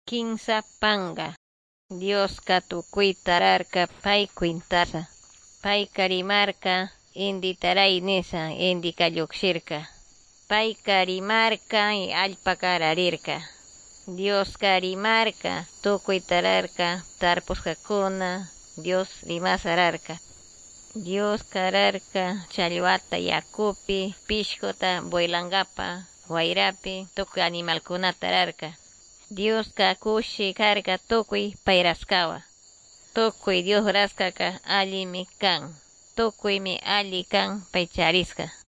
Kinsa panga. Dioska tukuytararka pay kwintasa. Pay karimarka inditaray nisa indika lluksirka. Pay karimarka y allpakararirka. Dioska rimarka tukuytararka tarpuskakuna Dios rimasararka. Dios kararka challwata yakupi pishkota boylankapa wayrapi tukuy animalkunata rarka. Dioska kushi karka tukuy payraskawa. Tukuy Dios raskaka allimi kan. Tukuymi alli kan pay chariska.